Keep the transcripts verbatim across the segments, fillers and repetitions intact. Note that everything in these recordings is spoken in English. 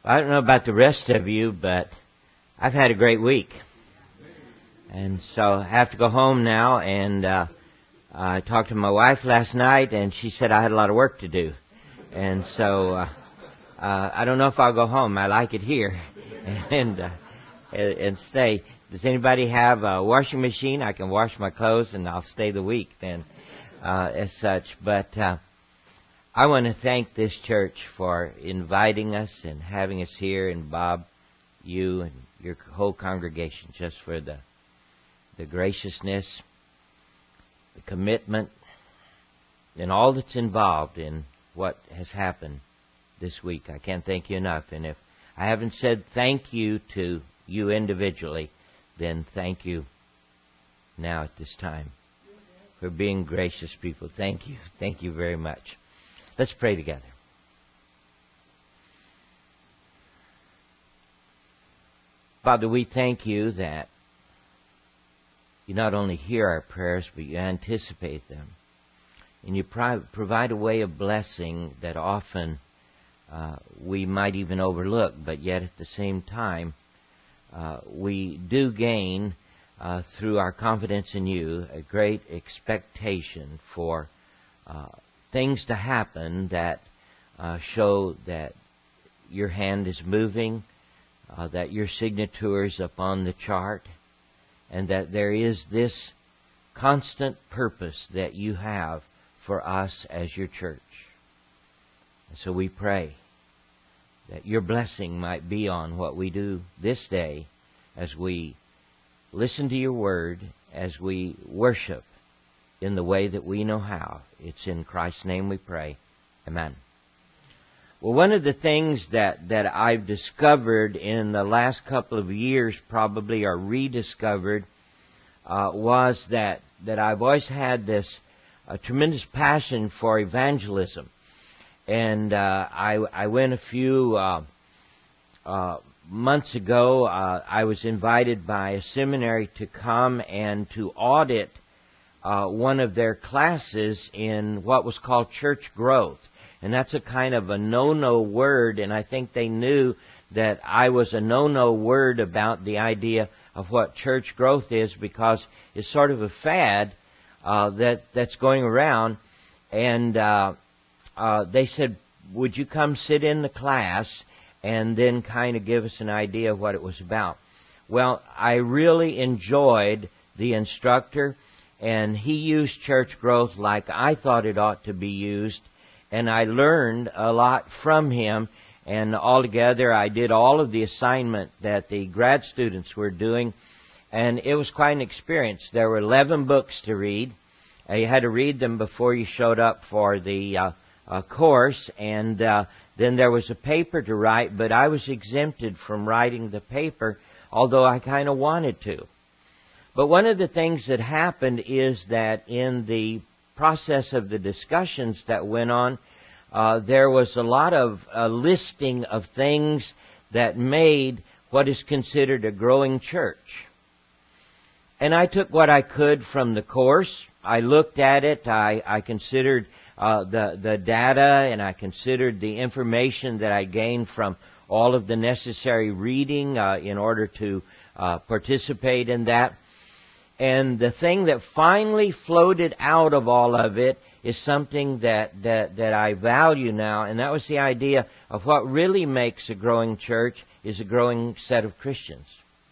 I don't know about the rest of you, but I've had a great week. And so I have to go home now, and uh, I talked to my wife last night, and she said I had a lot of work to do. And so uh, uh, I don't know if I'll go home. I like it here and uh, and stay. Does anybody have a washing machine? I can wash my clothes, and I'll stay the week then uh, as such. But uh, I want to thank this church for inviting us and having us here, and Bob, you and your whole congregation, just for the the graciousness, the commitment, and all that's involved in what has happened this week. I can't thank you enough. And if I haven't said thank you to you individually, then thank you now at this time for being gracious people. Thank you. Thank you very much. Let's pray together. Father, we thank you that you not only hear our prayers, but you anticipate them. And you pro- provide a way of blessing that often uh, we might even overlook, but yet at the same time, uh, we do gain, uh, through our confidence in you, a great expectation for uh, things to happen that uh, show that your hand is moving, uh, that your signature is upon the chart, and that there is this constant purpose that you have for us as your church. And so we pray that your blessing might be on what we do this day as we listen to your word, as we worship in the way that we know how. It's in Christ's name we pray. Amen. Well, one of the things that, that I've discovered in the last couple of years, probably, or rediscovered, uh, was that, that I've always had this uh, tremendous passion for evangelism. And uh, I, I went a few uh, uh, months ago. Uh, I was invited by a seminary to come and to audit uh, one of their classes in what was called church growth. And that's a kind of a no-no word, and I think they knew that I was a no-no word about the idea of what church growth is, because it's sort of a fad uh, that that's going around. And uh, uh, they said, would you come sit in the class and then kind of give us an idea of what it was about? Well, I really enjoyed the instructor, and he used church growth like I thought it ought to be used. And I learned a lot from him, and altogether I did all of the assignment that the grad students were doing, and it was quite an experience. There were eleven books to read. Uh, you had to read them before you showed up for the uh, uh, course, and uh, then there was a paper to write, but I was exempted from writing the paper, although I kind of wanted to. But one of the things that happened is that in the process of the discussions that went on, uh, there was a lot of uh, listing of things that made what is considered a growing church. And I took what I could from the course. I looked at it. I, I considered uh, the, the data, and I considered the information that I gained from all of the necessary reading uh, in order to uh, participate in that. And the thing that finally floated out of all of it is something that, that, that I value now, and that was the idea of what really makes a growing church is a growing set of Christians.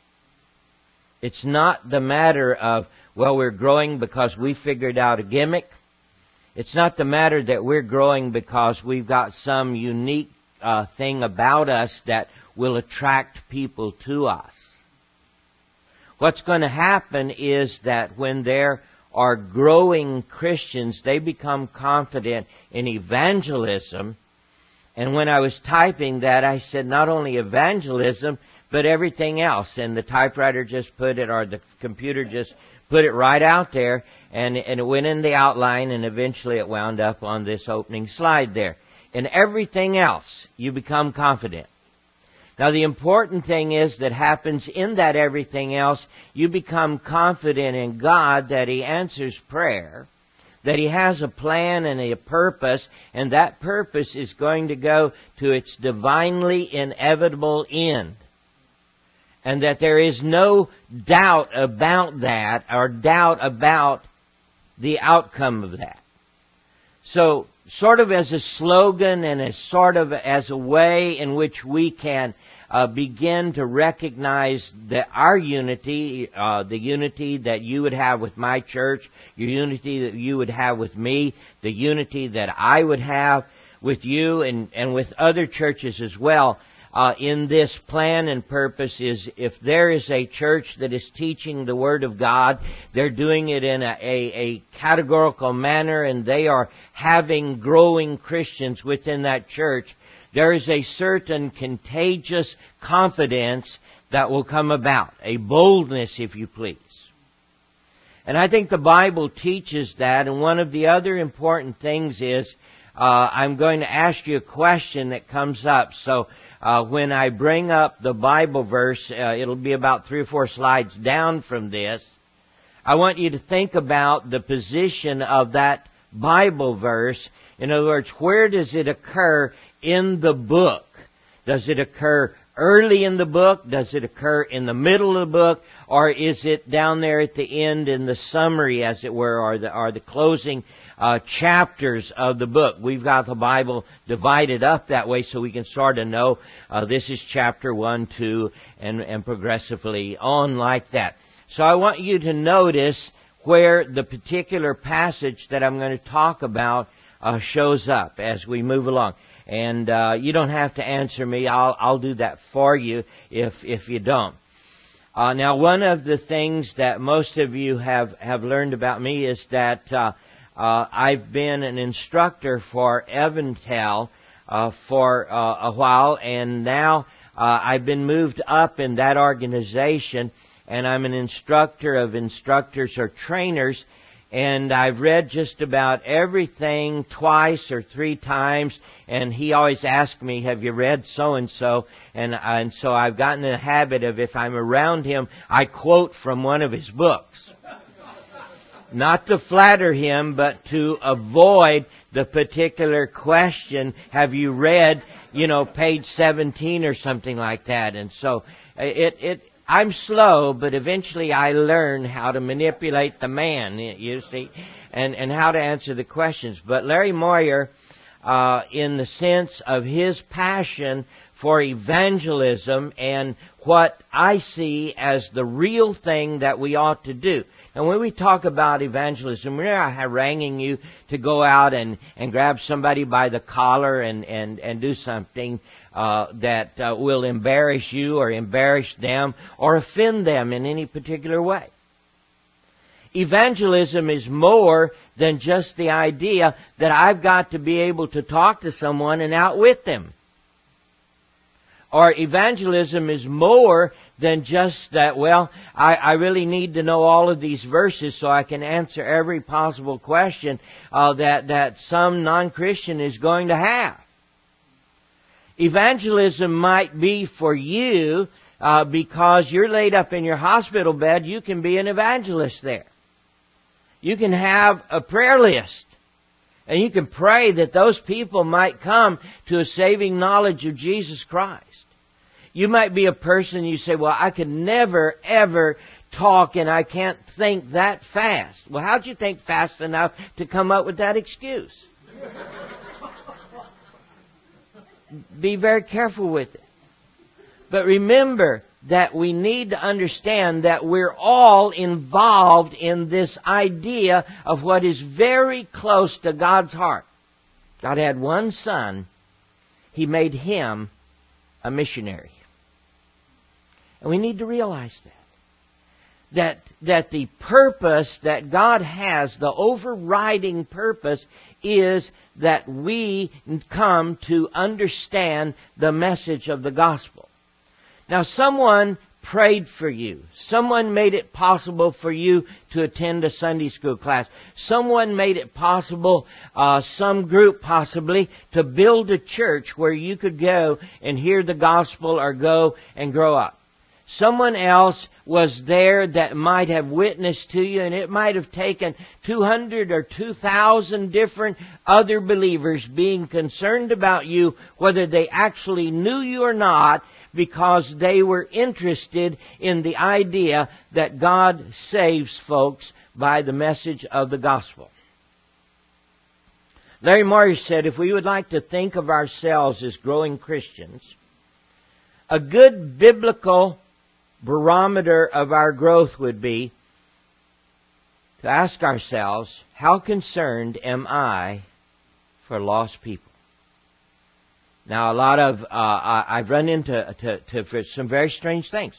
It's not the matter of, well, we're growing because we figured out a gimmick. It's not the matter that we're growing because we've got some unique uh, thing about us that will attract people to us. What's going to happen is that when there are growing Christians, they become confident in evangelism. And when I was typing that, I said not only evangelism, but everything else. And the typewriter just put it, or the computer just put it right out there, and, and it went in the outline, and eventually it wound up on this opening slide there. In everything else, you become confident. Now, the important thing is that happens in that everything else, you become confident in God that He answers prayer, that He has a plan and a purpose, and that purpose is going to go to its divinely inevitable end. And that there is no doubt about that, or doubt about the outcome of that. So, sort of as a slogan and as sort of as a way in which we can uh, begin to recognize that our unity, uh, the unity that you would have with my church, your unity that you would have with me, the unity that I would have with you and, and with other churches as well, Uh, in this plan and purpose is if there is a church that is teaching the Word of God, they're doing it in a, a, a categorical manner, and they are having growing Christians within that church, there is a certain contagious confidence that will come about, a boldness, if you please. And I think the Bible teaches that, and one of the other important things is, uh, I'm going to ask you a question that comes up, so Uh, when I bring up the Bible verse, uh, it'll be about three or four slides down from this. I want you to think about the position of that Bible verse. In other words, where does it occur in the book? Does it occur early in the book? Does it occur in the middle of the book? Or is it down there at the end in the summary, as it were, or the, or the closing Uh, chapters of the book? We've got the Bible divided up that way so we can sort of know uh, this is chapter one, two, and, and progressively on like that. So I want you to notice where the particular passage that I'm going to talk about uh, shows up as we move along. And uh, you don't have to answer me. I'll, I'll do that for you if, if you don't. Uh, now, one of the things that most of you have, have learned about me is that uh, Uh, I've been an instructor for Evantel uh, for uh, a while, and now uh, I've been moved up in that organization, and I'm an instructor of instructors or trainers, and I've read just about everything twice or three times, and he always asks me, have you read so-and-so? And, and so I've gotten in the habit of, if I'm around him, I quote from one of his books. Not to flatter him, but to avoid the particular question, have you read, you know, page seventeen or something like that. And so, it, it, I'm slow, but eventually I learn how to manipulate the man, you see, and, and how to answer the questions. But Larry Moyer, uh, in the sense of his passion for evangelism and what I see as the real thing that we ought to do. And when we talk about evangelism, we're not haranguing you to go out and, and grab somebody by the collar and, and, and do something uh, that uh, will embarrass you or embarrass them or offend them in any particular way. Evangelism is more than just the idea that I've got to be able to talk to someone and outwit them. Or evangelism is more than just that, well, I, I really need to know all of these verses so I can answer every possible question uh, that, that some non-Christian is going to have. Evangelism might be for you uh, because you're laid up in your hospital bed, you can be an evangelist there. You can have a prayer list. And you can pray that those people might come to a saving knowledge of Jesus Christ. You might be a person, you say, well, I could never, ever talk and I can't think that fast. Well, how'd you think fast enough to come up with that excuse? Be very careful with it. But remember that we need to understand that we're all involved in this idea of what is very close to God's heart. God had one son. He made him a missionary. And we need to realize that. That, that the purpose that God has, the overriding purpose, is that we come to understand the message of the gospel. Now, someone prayed for you. Someone made it possible for you to attend a Sunday school class. Someone made it possible, uh, some group possibly, to build a church where you could go and hear the gospel or go and grow up. someone else was there that might have witnessed to you, and it might have taken two hundred or two thousand different other believers being concerned about you, whether they actually knew you or not, because they were interested in the idea that God saves folks by the message of the gospel. Larry Morris said, if we would like to think of ourselves as growing Christians, a good biblical barometer of our growth would be to ask ourselves, how concerned am I for lost people? Now, a lot of, uh, I've run into to, to, for some very strange things.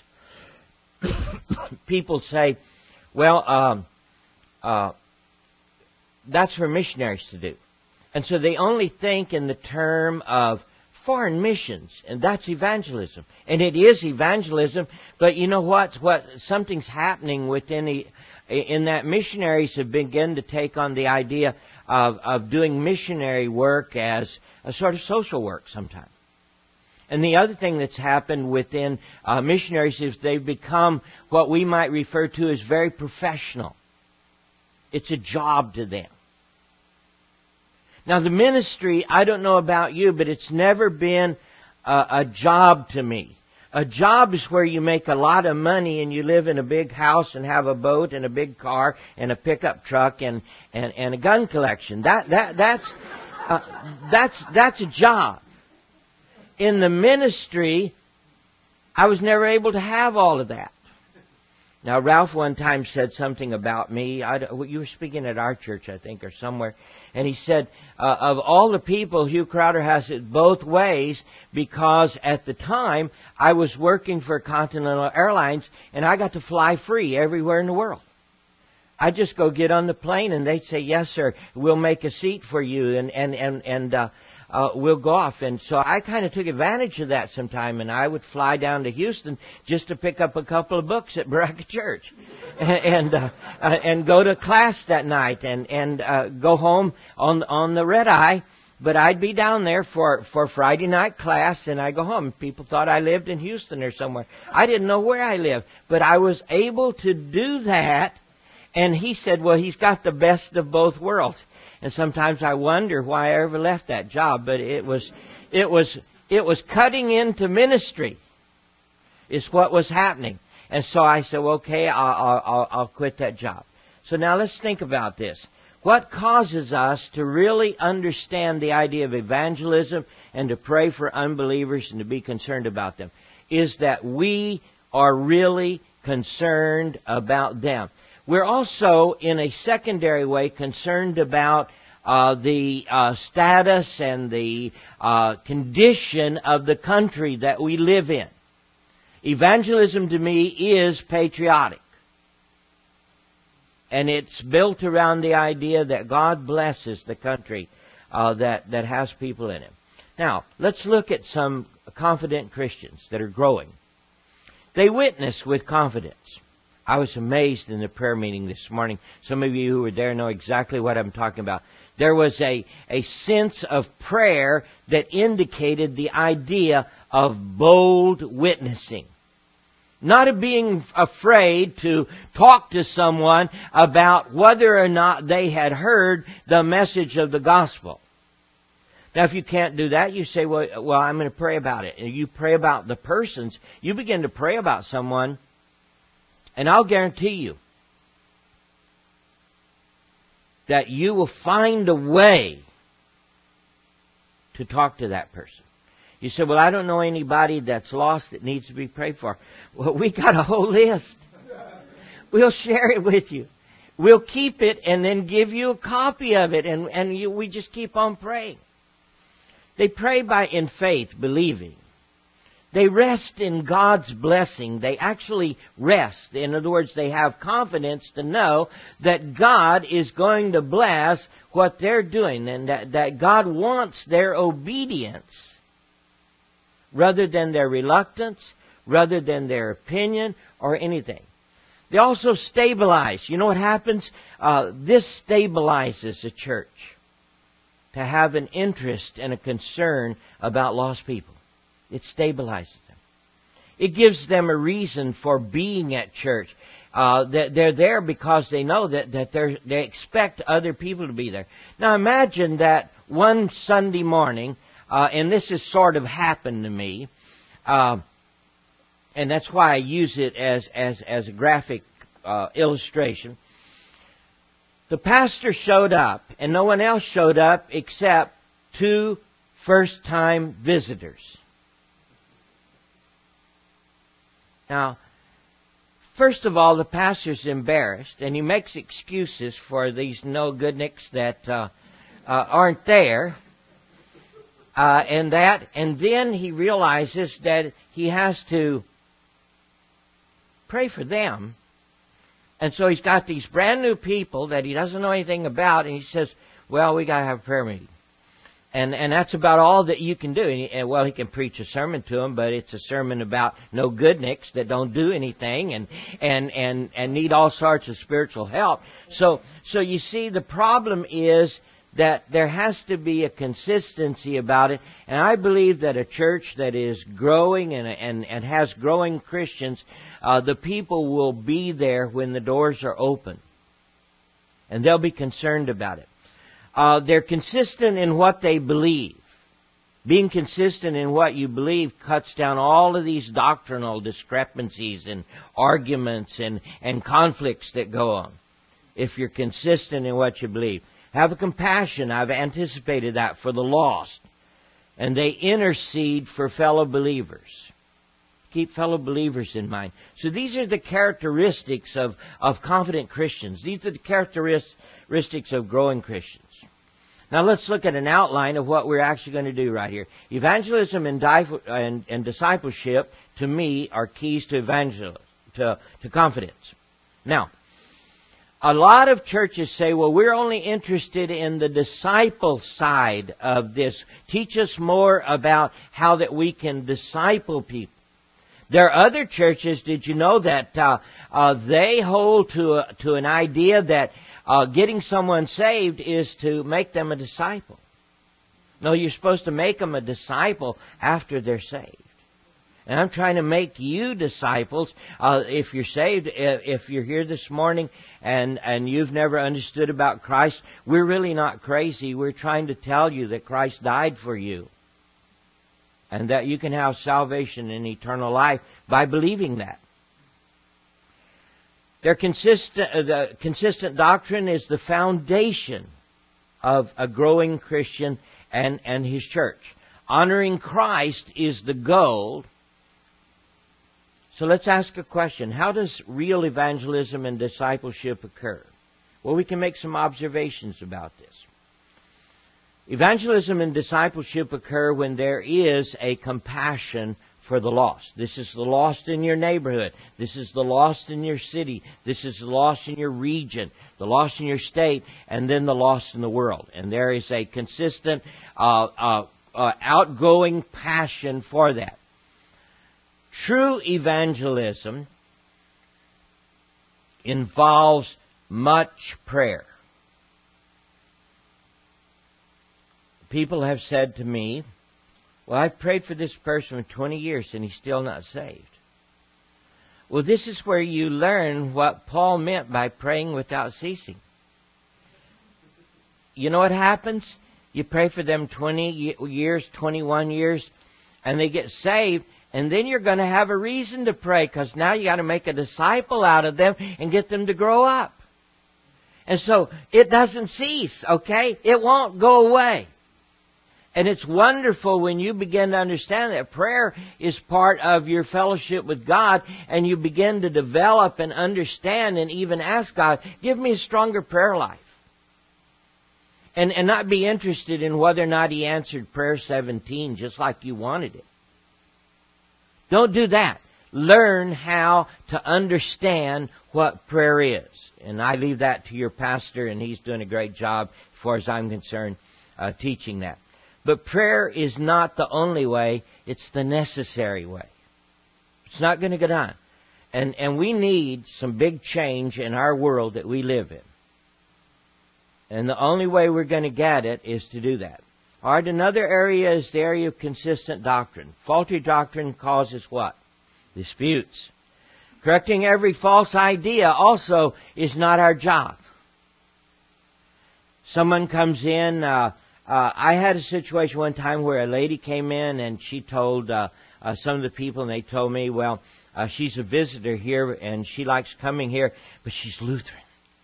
People say, well, um, uh, that's for missionaries to do. And so they only think in the term of foreign missions, and that's evangelism. And it is evangelism, but you know what? What something's happening within the, in that missionaries have begun to take on the idea of, of doing missionary work as a sort of social work sometimes. And the other thing that's happened within uh, missionaries is they've become what we might refer to as very professional. It's a job to them. Now, the ministry, I don't know about you, but it's never been a, a job to me. A job is where you make a lot of money and you live in a big house and have a boat and a big car and a pickup truck and, and, and a gun collection. That that that's uh, that's that's a job. In the ministry, I was never able to have all of that. Now, Ralph one time said something about me. I, you were speaking at our church, I think, or somewhere. And he said, uh, of all the people, Hugh Crowder has it both ways, because at the time, I was working for Continental Airlines, and I got to fly free everywhere in the world. I'd just go get on the plane, and they'd say, yes, sir, we'll make a seat for you, and, and, and, and uh, uh, we'll go off. And so I kind of took advantage of that sometime, and I would fly down to Houston just to pick up a couple of books at Baraka Church, and uh, uh, and go to class that night, and and uh, go home on on the red eye. But I'd be down there for for Friday night class, and I go home. People thought I lived in Houston or somewhere. I didn't know where I lived, but I was able to do that. And he said, well, he's got the best of both worlds. And sometimes I wonder why I ever left that job, but it was, it was, it was cutting into ministry is what was happening. And so I said, well, okay, I'll, I'll, I'll quit that job. So now let's think about this. What causes us to really understand the idea of evangelism and to pray for unbelievers and to be concerned about them is that we are really concerned about them. We're also, in a secondary way, concerned about uh, the uh, status and the uh, condition of the country that we live in. Evangelism to me is patriotic. And it's built around the idea that God blesses the country uh, that, that has people in it. Now, let's look at some confident Christians that are growing. They witness with confidence. I was amazed in the prayer meeting this morning. Some of you who were there know exactly what I'm talking about. There was a, a sense of prayer that indicated the idea of bold witnessing. Not of being afraid to talk to someone about whether or not they had heard the message of the gospel. Now, if you can't do that, you say, well, well, I'm going to pray about it. And you pray about the persons. You begin to pray about someone, and I'll guarantee you that you will find a way to talk to that person. You say, well, I don't know anybody that's lost that needs to be prayed for. Well, we got a whole list. We'll share it with you. We'll keep it and then give you a copy of it, and, and you, we just keep on praying. They pray by in faith, believing. They rest in God's blessing. They actually rest. In other words, they have confidence to know that God is going to bless what they're doing and that, that God wants their obedience rather than their reluctance, rather than their opinion or anything. They also stabilize. You know what happens? Uh, this stabilizes a church to have an interest and a concern about lost people. It stabilizes them. It gives them a reason for being at church. Uh, they're there because they know that, that they're, they expect other people to be there. Now imagine that one Sunday morning, uh, and this has sort of happened to me, uh, and that's why I use it as, as, as a graphic uh, illustration. The pastor showed up, and no one else showed up except two first-time visitors. Now, first of all, the pastor's embarrassed, and he makes excuses for these no-goodniks that uh, uh, aren't there, uh, and that, and then he realizes that he has to pray for them. And so he's got these brand new people that he doesn't know anything about, and he says, well, we got to have a prayer meeting. And and that's about all that you can do. And, he, and well, he can preach a sermon to them, but it's a sermon about no goodniks that don't do anything and and and and need all sorts of spiritual help. So so you see, the problem is that there has to be a consistency about it. And I believe that a church that is growing and and, and has growing Christians, uh, the people will be there when the doors are open, and they'll be concerned about it. Uh, they're consistent in what they believe. Being consistent in what you believe cuts down all of these doctrinal discrepancies and arguments and, and conflicts that go on. If you're consistent in what you believe. Have a compassion. I've anticipated that for the lost. And they intercede for fellow believers. Keep fellow believers in mind. So these are the characteristics of, of confident Christians. These are the characteristics of growing Christians. Now let's look at an outline of what we're actually going to do right here. Evangelism and, di- and, and discipleship, to me, are keys to evangelism, to, to confidence. Now, a lot of churches say, well, we're only interested in the disciple side of this. Teach us more about how that we can disciple people. There are other churches, did you know, that uh, uh, they hold to a, to an idea that Uh, getting someone saved is to make them a disciple. No, you're supposed to make them a disciple after they're saved. And I'm trying to make you disciples. Uh, if you're saved, if you're here this morning and, and you've never understood about Christ, we're really not crazy. We're trying to tell you that Christ died for you. And that you can have salvation and eternal life by believing that. Their consistent, uh, the consistent doctrine is the foundation of a growing Christian and, and his church. Honoring Christ is the goal. So let's ask a question. How does real evangelism and discipleship occur? Well, we can make some observations about this. Evangelism and discipleship occur when there is a compassion for the lost. This is the lost in your neighborhood. This is the lost in your city. This is the lost in your region, the lost in your state, and then the lost in the world. And there is a consistent, uh, uh, uh, outgoing passion for that. True evangelism involves much prayer. People have said to me, well, I've prayed for this person for twenty years and he's still not saved. Well, this is where you learn what Paul meant by praying without ceasing. You know what happens? You pray for them twenty years, twenty-one years, and they get saved, and then you're going to have a reason to pray because now you got to make a disciple out of them and get them to grow up. And so it doesn't cease, okay? It won't go away. And it's wonderful when you begin to understand that prayer is part of your fellowship with God, and you begin to develop and understand and even ask God, give me a stronger prayer life. And, and not be interested in whether or not He answered prayer seventeen just like you wanted it. Don't do that. Learn how to understand what prayer is. And I leave that to your pastor, and he's doing a great job, as far as I'm concerned, uh, teaching that. But prayer is not the only way, it's the necessary way. It's not going to get on. And, and we need some big change in our world that we live in. And the only way we're going to get it is to do that. All right, another area is the area of consistent doctrine. Faulty doctrine causes what? disputes. Correcting every false idea also is not our job. Someone comes in. Uh, uh, I had a situation one time where a lady came in and she told uh, uh, some of the people, and they told me, well, uh, she's a visitor here and she likes coming here, but she's Lutheran.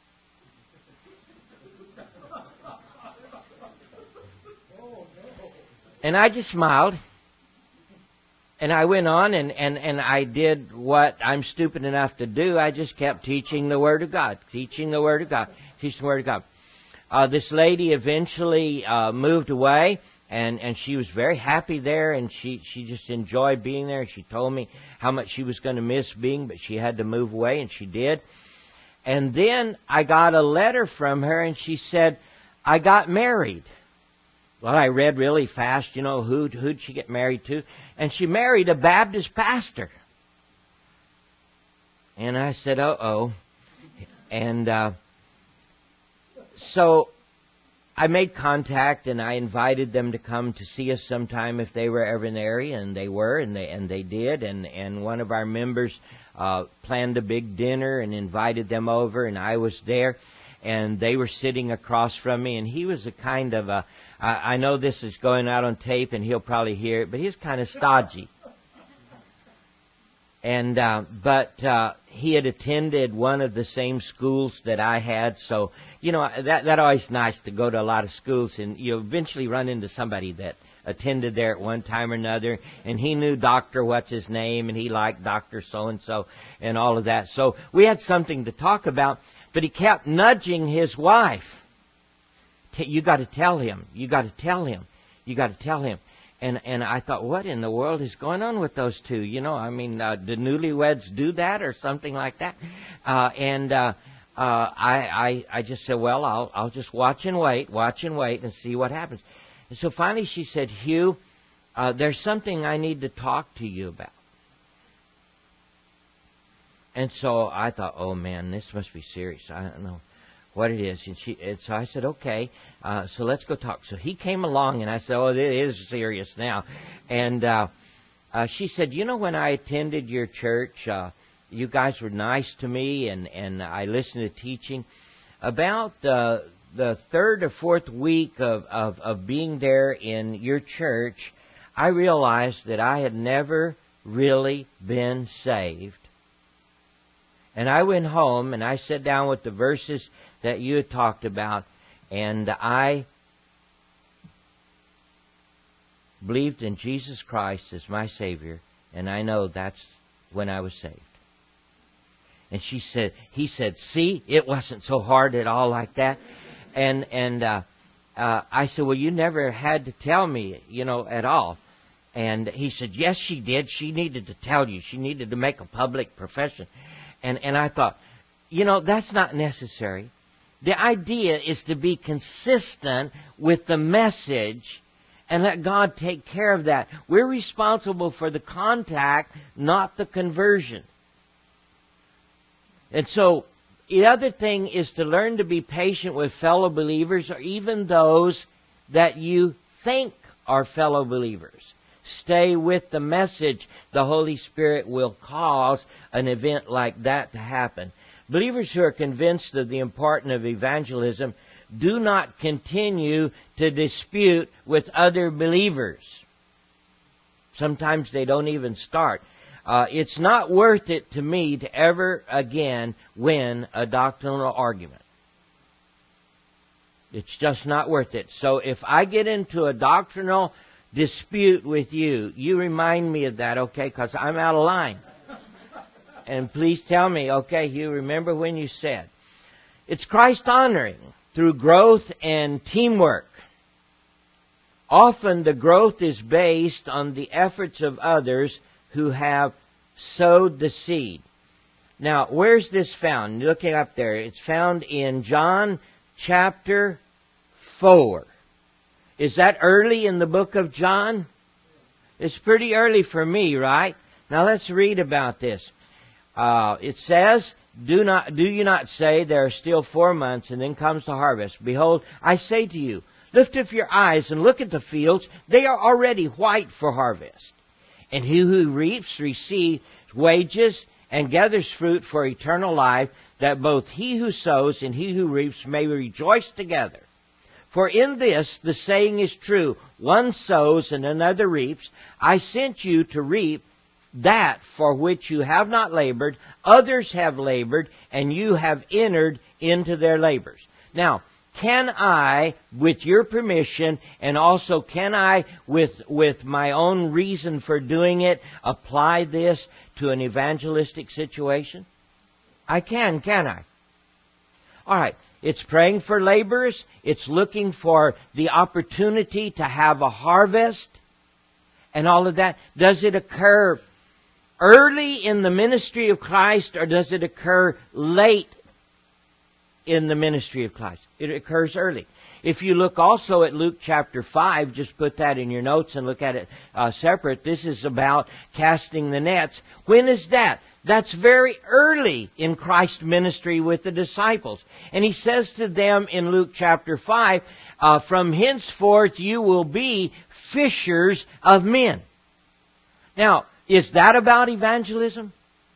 And I just smiled. And I went on and, and, and I did what I'm stupid enough to do. I just kept teaching the Word of God, teaching the Word of God, teaching the Word of God. Uh, this lady eventually uh, moved away, and, and she was very happy there, and she, she just enjoyed being there. She told me how much she was going to miss being, but she had to move away, and she did. And then I got a letter from her, and she said, I got married. Well, I read really fast, you know, who, who'd she get married to? And she married a Baptist pastor. And I said, uh-oh. And uh, so I made contact, and I invited them to come to see us sometime if they were ever in the area, and they were, and they and they did. And, and one of our members uh, planned a big dinner and invited them over, and I was there. And they were sitting across from me, and he was a kind of a, I, I know this is going out on tape, and he'll probably hear it, but he was kind of stodgy. And, uh, but, uh, he had attended one of the same schools that I had, so, you know, that, that always nice to go to a lot of schools, and you eventually run into somebody that attended there at one time or another, and he knew Doctor what's his name, and he liked Doctor so-and-so, and all of that. So we had something to talk about. But he kept nudging his wife. You got to tell him. You got to tell him. You got to tell him. And and I thought, what in the world is going on with those two? You know, I mean, uh, do newlyweds do that or something like that? Uh, and uh, uh, I, I I just said, well, I'll I'll just watch and wait, watch and wait, and see what happens. And so finally, she said, Hugh, uh, there's something I need to talk to you about. And so I thought, oh man, this must be serious. I don't know what it is. And she, and so I said, okay, uh, so let's go talk. So he came along, and I said, oh, it is serious now. And uh, uh, she said, you know, when I attended your church, uh, you guys were nice to me, and, and I listened to teaching. About uh, the third or fourth week of, of, of being there in your church, I realized that I had never really been saved. And I went home, and I sat down with the verses that you had talked about, and I believed in Jesus Christ as my Savior, and I know that's when I was saved. And she said, he said, see, it wasn't so hard at all like that. And and uh, uh, I said, well, you never had to tell me, you know, at all. And he said, yes, she did. She needed to tell you. She needed to make a public profession. And and I thought, you know, that's not necessary. The idea is to be consistent with the message and let God take care of that. We're responsible for the contact, not the conversion. And so the other thing is to learn to be patient with fellow believers, or even those that you think are fellow believers. Stay with the message. The Holy Spirit will cause an event like that to happen. Believers who are convinced of the importance of evangelism do not continue to dispute with other believers. Sometimes they don't even start. Uh, it's not worth it to me to ever again win a doctrinal argument. It's just not worth it. So if I get into a doctrinal dispute with you, you remind me of that, okay? Because I'm out of line. And please tell me, okay, Hugh, remember when you said. It's Christ-honoring through growth and teamwork. Often the growth is based on the efforts of others who have sowed the seed. Now, where's this found? Look it up there. It's found in John chapter four. Is that early in the book of John? It's pretty early for me, right? Now let's read about this. Uh, it says, Do not, do you not say, there are still four months, and then comes the harvest? Behold, I say to you, lift up your eyes and look at the fields. They are already white for harvest. And he who reaps receives wages and gathers fruit for eternal life, that both he who sows and he who reaps may rejoice together. For in this the saying is true, one sows and another reaps. I sent you to reap that for which you have not labored, others have labored, and you have entered into their labors. Now, can I, with your permission, and also can I, with, with my own reason for doing it, apply this to an evangelistic situation? I can, can I? All right. It's praying for laborers. It's looking for the opportunity to have a harvest and all of that. Does it occur early in the ministry of Christ, or does it occur late in the ministry of Christ? It occurs early. If you look also at Luke chapter five, just put that in your notes and look at it uh, separate. This is about casting the nets. When is that? That's very early in Christ's ministry with the disciples. And He says to them in Luke chapter five, uh, from henceforth you will be fishers of men. Now, is that about evangelism?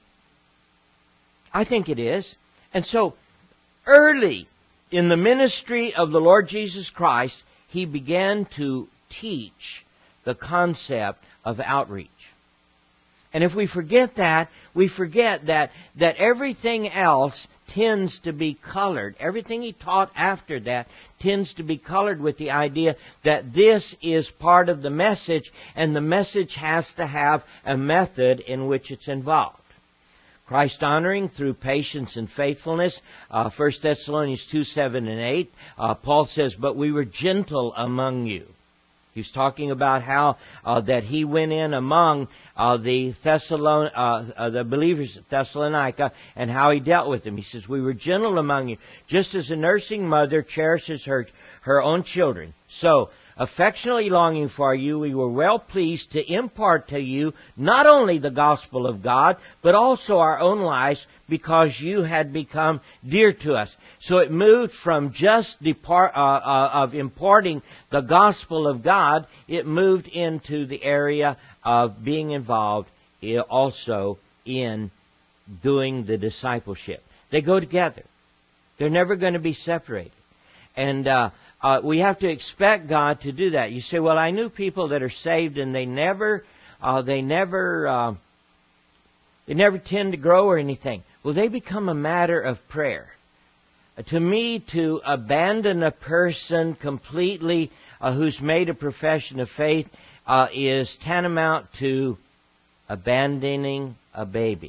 I think it is. And so, early in the ministry of the Lord Jesus Christ, He began to teach the concept of outreach. And if we forget that, we forget that, that everything else tends to be colored. Everything He taught after that tends to be colored with the idea that this is part of the message, and the message has to have a method in which it's involved. Christ honoring through patience and faithfulness. Uh, First Thessalonians two, seven and eight. Uh, Paul says, but we were gentle among you. He's talking about how uh, that he went in among uh, the Thessalon, uh, uh, the believers at Thessalonica, and how he dealt with them. He says, we were gentle among you, just as a nursing mother cherishes her, her own children. So, affectionately longing for you, we were well pleased to impart to you not only the gospel of God, but also our own lives, because you had become dear to us. So it moved from just depart, uh, uh, of imparting the gospel of God, it moved into the area of being involved also in doing the discipleship. They go together. They're never going to be separated. And uh, uh, we have to expect God to do that. You say, well, I knew people that are saved and they never, uh, they never, uh, they never tend to grow or anything. Well, they become a matter of prayer. Uh, to me, to abandon a person completely uh, who's made a profession of faith uh, is tantamount to abandoning a baby.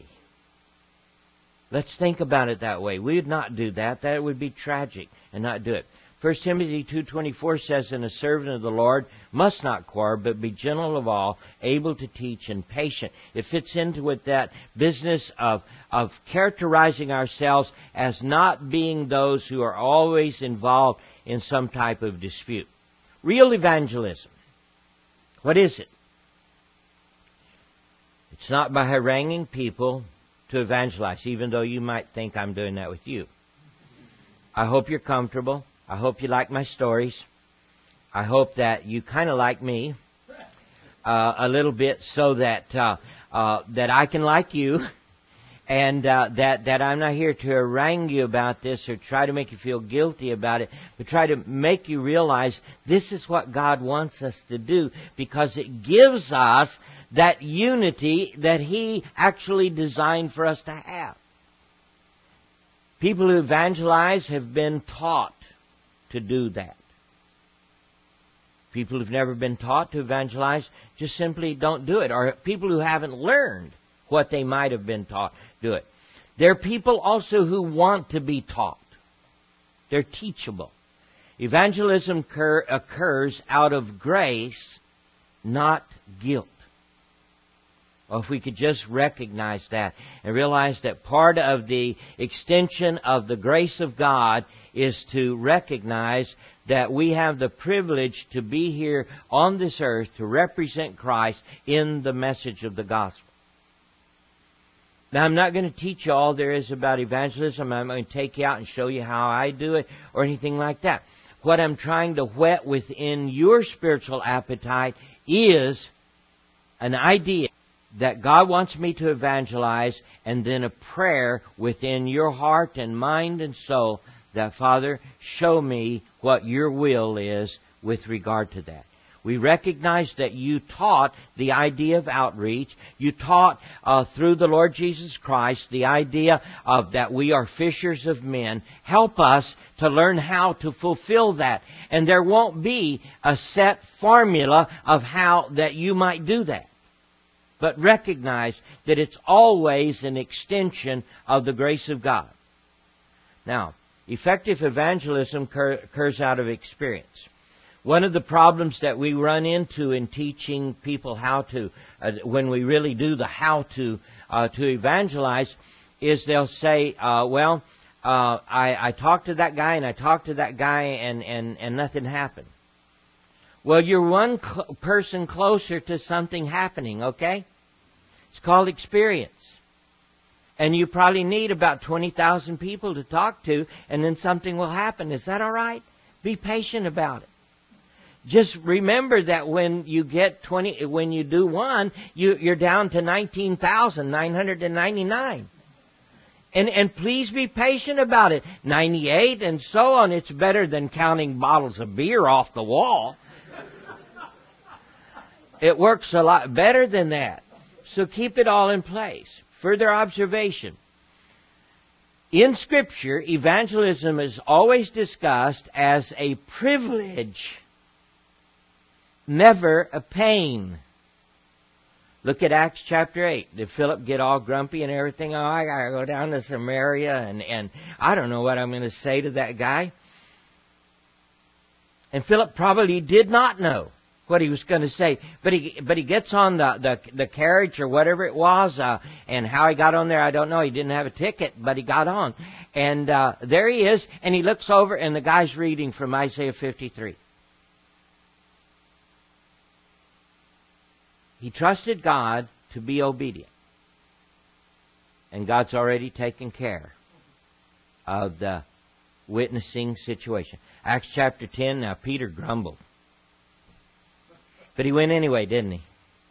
Let's think about it that way. We would not do that. That would be tragic and not do it. First Timothy two twenty-four says, and a servant of the Lord must not quarrel, but be gentle of all, able to teach and patient. It fits into with that business of, of characterizing ourselves as not being those who are always involved in some type of dispute. Real evangelism. What is it? It's not by haranguing people to evangelize, even though you might think I'm doing that with you. I hope you're comfortable. I hope you like my stories. I hope that you kind of like me uh, a little bit, so that uh, uh, that I can like you, and uh, that that I'm not here to harangue you about this or try to make you feel guilty about it, but try to make you realize this is what God wants us to do, because it gives us that unity that He actually designed for us to have. People who evangelize have been taught to do that. People who've never been taught to evangelize just simply don't do it. Or people who haven't learned what they might have been taught do it. There are people also who want to be taught. They're teachable. Evangelism occur, occurs out of grace, not guilt. Well, if we could just recognize that and realize that part of the extension of the grace of God is to recognize that we have the privilege to be here on this earth to represent Christ in the message of the gospel. Now, I'm not going to teach you all there is about evangelism. I'm going to take you out and show you how I do it or anything like that. What I'm trying to whet within your spiritual appetite is an idea that God wants me to evangelize, and then a prayer within your heart and mind and soul that, Father, show me what your will is with regard to that. We recognize that you taught the idea of outreach. You taught uh, through the Lord Jesus Christ the idea of that we are fishers of men. Help us to learn how to fulfill that. And there won't be a set formula of how that you might do that. But recognize that it's always an extension of the grace of God. Now, effective evangelism occurs out of experience. One of the problems that we run into in teaching people how to, uh, when we really do the how to, uh, to evangelize, is they'll say, uh, well, uh, I, I talked to that guy and I talked to that guy and, and, and nothing happened. Well, you're one cl- person closer to something happening, okay? It's called experience. And you probably need about twenty thousand people to talk to, and then something will happen. Is that all right? Be patient about it. Just remember that when you get twenty, when you do one, you, you're down to nineteen thousand nine hundred ninety-nine. And, and please be patient about it. ninety-eight and so on. It's better than counting bottles of beer off the wall. It works a lot better than that. So keep it all in place. Further observation. In Scripture, evangelism is always discussed as a privilege, never a pain. Look at Acts chapter eight. Did Philip get all grumpy and everything? Oh, I got to go down to Samaria and, and I don't know what I'm going to say to that guy. And Philip probably did not know what he was going to say. But he but he gets on the, the, the carriage or whatever it was, uh, and how he got on there, I don't know. He didn't have a ticket, but he got on. And uh, there he is, and he looks over, and the guy's reading from Isaiah fifty-three. He trusted God to be obedient. And God's already taken care of the witnessing situation. Acts chapter ten, now Peter grumbled. But he went anyway, didn't he?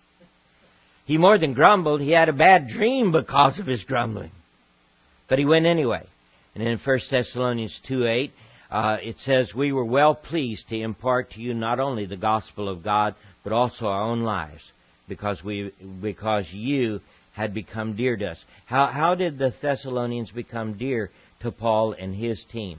He more than grumbled. He had a bad dream because of his grumbling. But he went anyway. And in First Thessalonians two eight, uh, it says, we were well pleased to impart to you not only the gospel of God, but also our own lives, because we because you had become dear to us. How, how did the Thessalonians become dear to Paul and his team?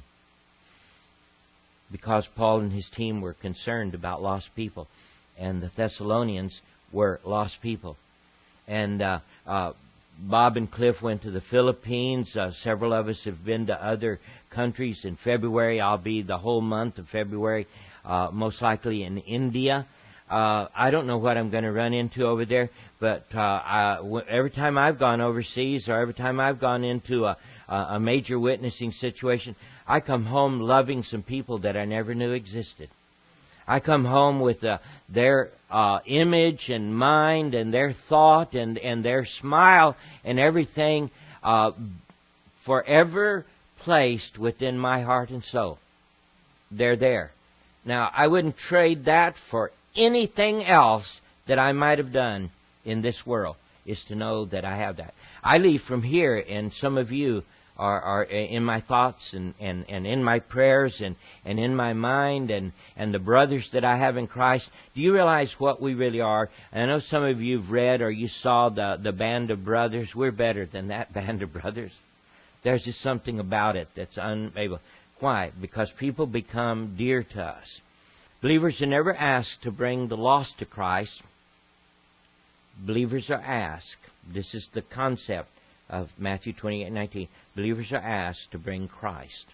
Because Paul and his team were concerned about lost people. And the Thessalonians were lost people. And uh, uh, Bob and Cliff went to the Philippines. Uh, several of us have been to other countries. In February, I'll be the whole month of February, uh, most likely in India. Uh, I don't know what I'm going to run into over there, but uh, I, w- every time I've gone overseas or every time I've gone into a, a major witnessing situation, I come home loving some people that I never knew existed. I come home with uh, their uh, image and mind and their thought and, and their smile and everything uh, forever placed within my heart and soul. They're there. Now, I wouldn't trade that for anything else that I might have done in this world, is to know that I have that. I leave from here, and some of you are, are in my thoughts and, and, and in my prayers and, and in my mind and, and the brothers that I have in Christ. Do you realize what we really are? And I know some of you have read or you saw the, the Band of Brothers. We're better than that Band of Brothers. There's just something about it that's unable. Why? Because people become dear to us. Believers are never asked to bring the lost to Christ. Believers are asked. This is the concept of Matthew twenty-eight nineteen. Believers are asked to bring Christ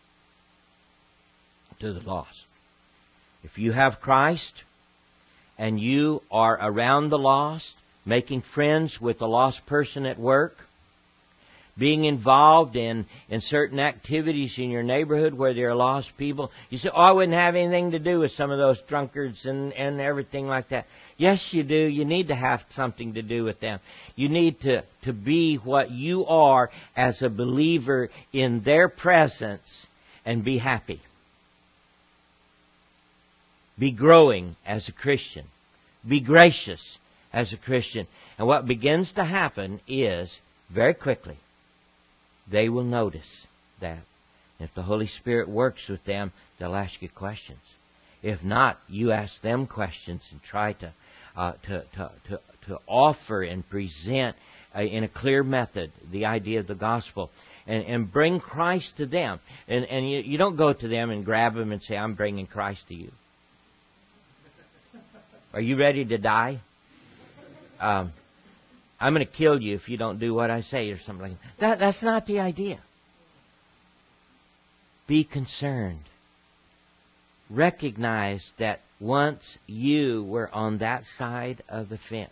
to the lost. If you have Christ and you are around the lost, making friends with the lost person at work, being involved in, in certain activities in your neighborhood where there are lost people, you say, oh, I wouldn't have anything to do with some of those drunkards and, and everything like that. Yes, you do. You need to have something to do with them. You need to, to be what you are as a believer in their presence and be happy. Be growing as a Christian. Be gracious as a Christian. And what begins to happen is, very quickly, they will notice that. If the Holy Spirit works with them, they'll ask you questions. If not, you ask them questions and try to uh, to, to to to offer and present uh, in a clear method the idea of the gospel, and, and bring Christ to them. And and you, you don't go to them and grab them and say, "I'm bringing Christ to you." Are you ready to die? Um, I'm going to kill you if you don't do what I say, or something like that. that. That's not the idea. Be concerned. Recognize that once you were on that side of the fence.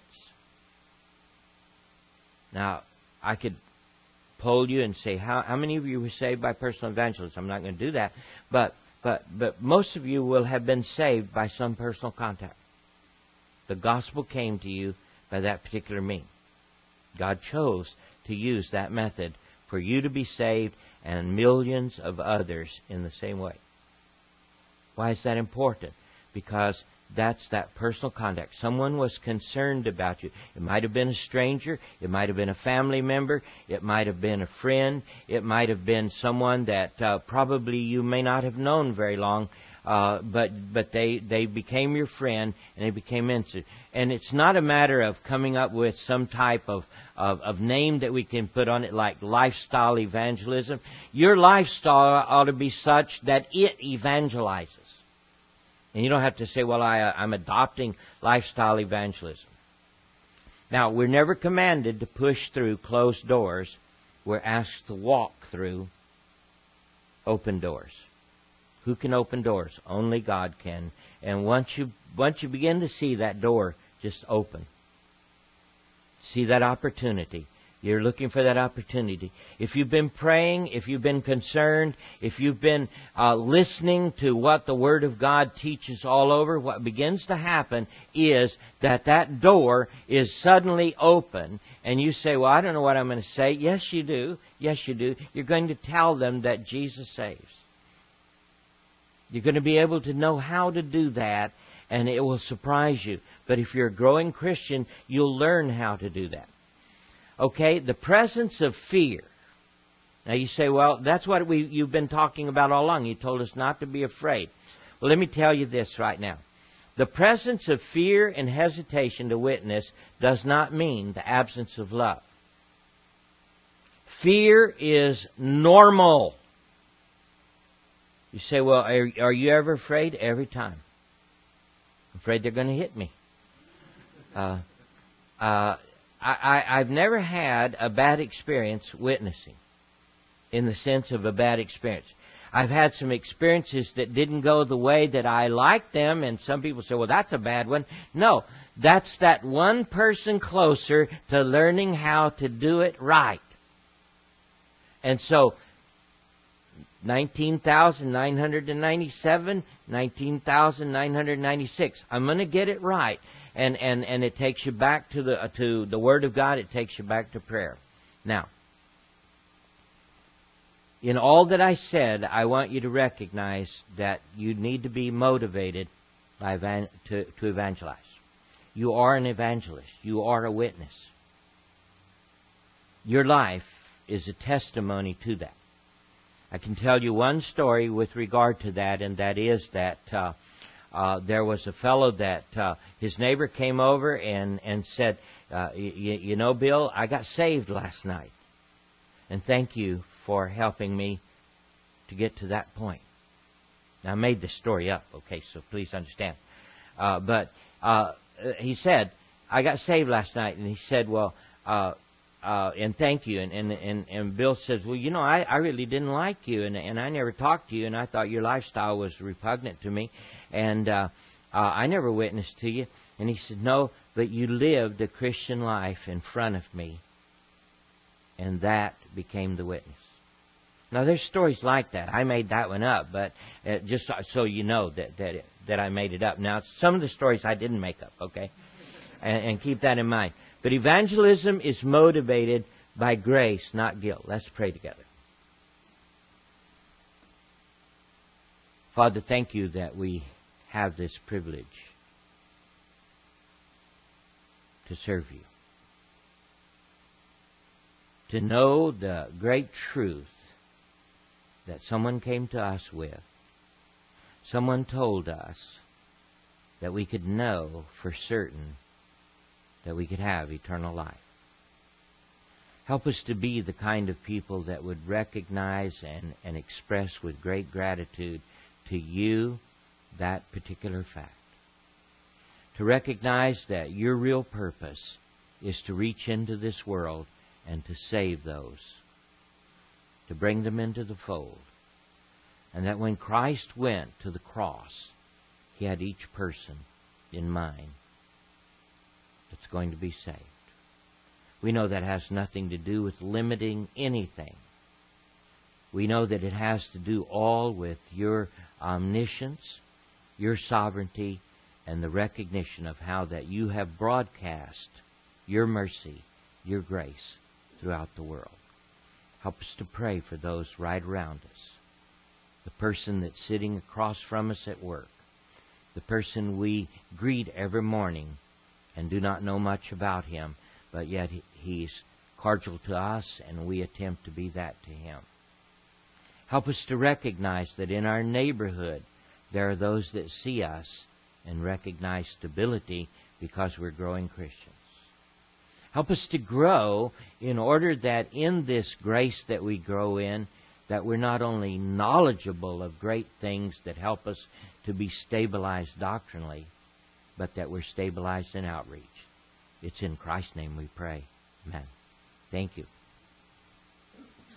Now, I could poll you and say, how, how many of you were saved by personal evangelism? I'm not going to do that. But, but, but most of you will have been saved by some personal contact. The gospel came to you by that particular means. God chose to use that method for you to be saved and millions of others in the same way. Why is that important? Because that's that personal contact. Someone was concerned about you. It might have been a stranger. It might have been a family member. It might have been a friend. It might have been someone that uh, probably you may not have known very long. Uh, but but they, they became your friend, and they became interested. And it's not a matter of coming up with some type of, of, of name that we can put on it, like lifestyle evangelism. Your lifestyle ought to be such that it evangelizes. And you don't have to say, well, I, I'm adopting lifestyle evangelism. Now, we're never commanded to push through closed doors. We're asked to walk through open doors. Who can open doors? Only God can. And once you once you begin to see that door just open, see that opportunity. You're looking for that opportunity. If you've been praying, if you've been concerned, if you've been uh, listening to what the Word of God teaches all over, what begins to happen is that that door is suddenly open, and you say, well, I don't know what I'm going to say. Yes, you do. Yes, you do. You're going to tell them that Jesus saves. You're going to be able to know how to do that, and it will surprise you. But if you're a growing Christian, you'll learn how to do that. Okay, the presence of fear. Now you say, well, that's what we you've been talking about all along. You told us not to be afraid. Well, let me tell you this right now. The presence of fear and hesitation to witness does not mean the absence of love. Fear is normal. You say, well, are, are you ever afraid? Every time. I'm afraid they're going to hit me. Uh, uh, I, I, I've never had a bad experience witnessing, in the sense of a bad experience. I've had some experiences that didn't go the way that I liked them, and some people say, well, that's a bad one. No, that's that one person closer to learning how to do it right. And so, nineteen thousand nine hundred ninety-seven, nineteen thousand nine hundred ninety-six. I'm going to get it right. And, and, and it takes you back to the, uh, to the Word of God. It takes you back to prayer. Now, in all that I said, I want you to recognize that you need to be motivated by evan- to, to evangelize. You are an evangelist. You are a witness. Your life is a testimony to that. I can tell you one story with regard to that, and that is that uh, uh, there was a fellow that uh, his neighbor came over and, and said, uh, you know, Bill, I got saved last night. And thank you for helping me to get to that point. Now, I made this story up, okay, so please understand. Uh, but uh, he said, I got saved last night. And he said, well, uh, uh, and thank you. And, and, and, and Bill says, well, you know, I, I really didn't like you, and, and I never talked to you, and I thought your lifestyle was repugnant to me. And uh, uh, I never witnessed to you. And he said, no, but you lived a Christian life in front of me. And that became the witness. Now, there's stories like that. I made that one up, but uh, just so you know that that, it, that I made it up. Now, some of the stories I didn't make up, okay? And, and keep that in mind. But evangelism is motivated by grace, not guilt. Let's pray together. Father, thank you that we have this privilege to serve you. To know the great truth that someone came to us with. Someone told us that we could know for certain that we could have eternal life. Help us to be the kind of people that would recognize and, and express with great gratitude to you that particular fact. To recognize that your real purpose is to reach into this world and to save those, to bring them into the fold. And that when Christ went to the cross, He had each person in mind that's going to be saved. We know that has nothing to do with limiting anything. We know that it has to do all with your omniscience, your sovereignty, and the recognition of how that you have broadcast your mercy, your grace throughout the world. Help us to pray for those right around us. The person that's sitting across from us at work. The person we greet every morning and do not know much about him, but yet he's cordial to us and we attempt to be that to him. Help us to recognize that in our neighborhood there are those that see us and recognize stability because we're growing Christians. Help us to grow in order that in this grace that we grow in, that we're not only knowledgeable of great things that help us to be stabilized doctrinally, but that we're stabilized in outreach. It's in Christ's name we pray. Amen. Thank you.